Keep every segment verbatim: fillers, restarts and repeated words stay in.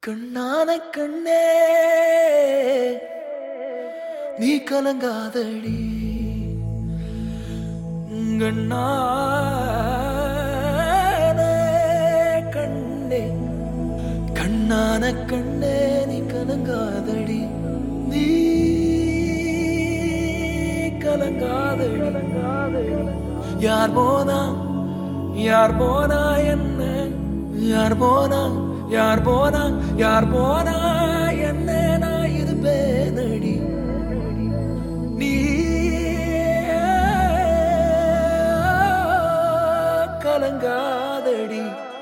கண்ணான கண்ணே நீ கலங்காதடி கண்ணான கண்ணே கண்ணான கண்ணே நீ கலங்காதடி நீ கலங்காதடி யார் போனா யார் போனா என்ன யார் போனா யார் போனா யார் போனா என்ன நான் இருப்பேனடி நீ கலங்காதடி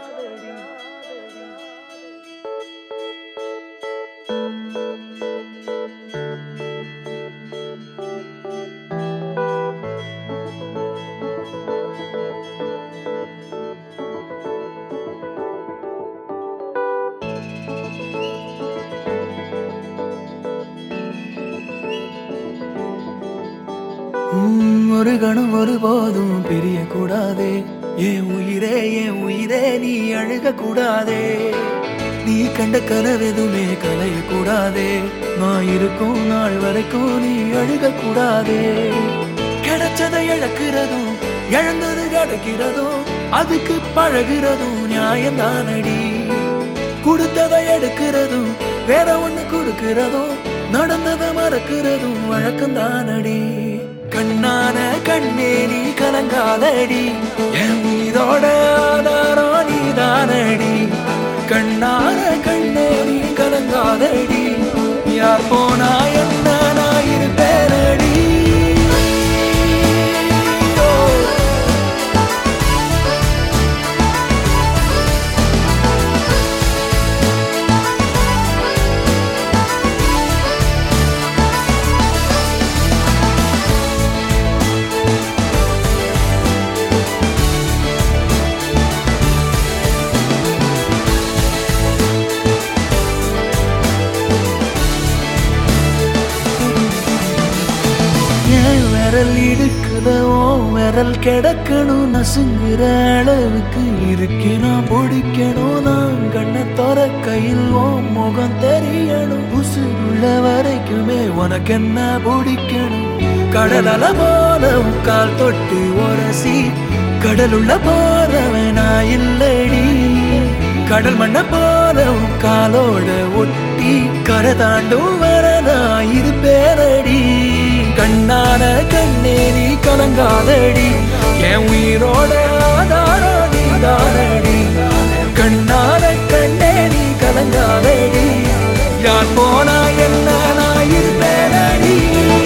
ஒரு கணம் ஒருபோதும் பிரிய கூடாதே என் உயிரே என் உயிரே நீ அழுக கூடாதே நீ கண்ட கனவெதுமே கலைய கூடாதே நான் இருக்கும் நாள் வரைக்கும் நீ அழுக கூடாதே கிடைச்சதை இழக்கிறதும் இழந்தது கிடைக்கிறதும் அதுக்கு பழகிறதும் நியாயம்தானடி கொடுத்ததை எடுக்கிறதும் வேற ஒண்ணு கொடுக்கிறதும் நடந்ததை மறக்கிறதும் வழக்கம்தானடி கண்ணான கண்ணே நீ கலங்காதடி என் மீதோட ஆதாரம் நீதானடி கண்ணான கண்ணே நீ கலங்காதடி யார் போனா என்ன நான் இருப்பேனடி விரல் இடுக்குதோ விரல் கிடக்கணும் நசுங்குற அளவுக்கு இருக்கு நான் பிடிக்கணும் நான் கண்ணை தோற கையில் ஓ முகம் தெரியணும் உசுருள்ள வரைக்குமே உனக்கு என்ன பிடிக்கணும் கடல் அல போல கால் தொட்டு ஒரசி கடலுள்ள போறவன் நான் இல்லடி கடல் மண்ண போல காலோட ஒட்டி கரை தாண்டும் வர நான் இருப்பேனடி கண்ணான கண்ணே நீ கலங்காதடி என் உயிரோட ஆதாரம் நீதானடி கண்ணான கண்ணே நீ கலங்காதடி யார் போனா என்ன நான் இருப்பேனடி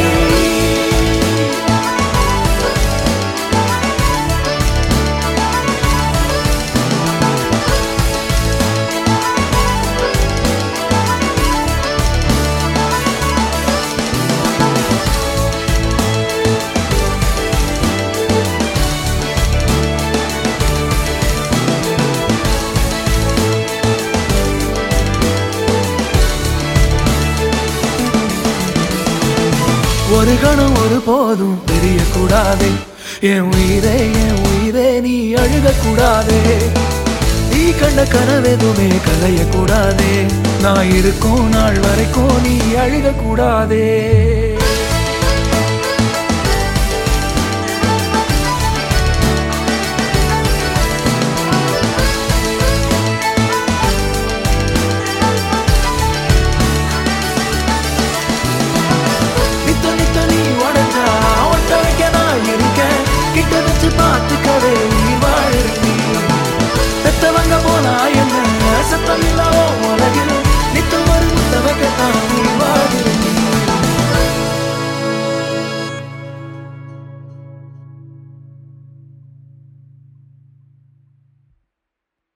ஒரு கணம் ஒரு போதும் தெரிய கூடாதே என் உயிரே என் உயிரே நீ அழுக கூடாதே நீ கண்ட கனவெதுமே கலைய கூடாதே நான் இருக்கும் நாள் வரைக்கும் நீ அழுக கூடாதே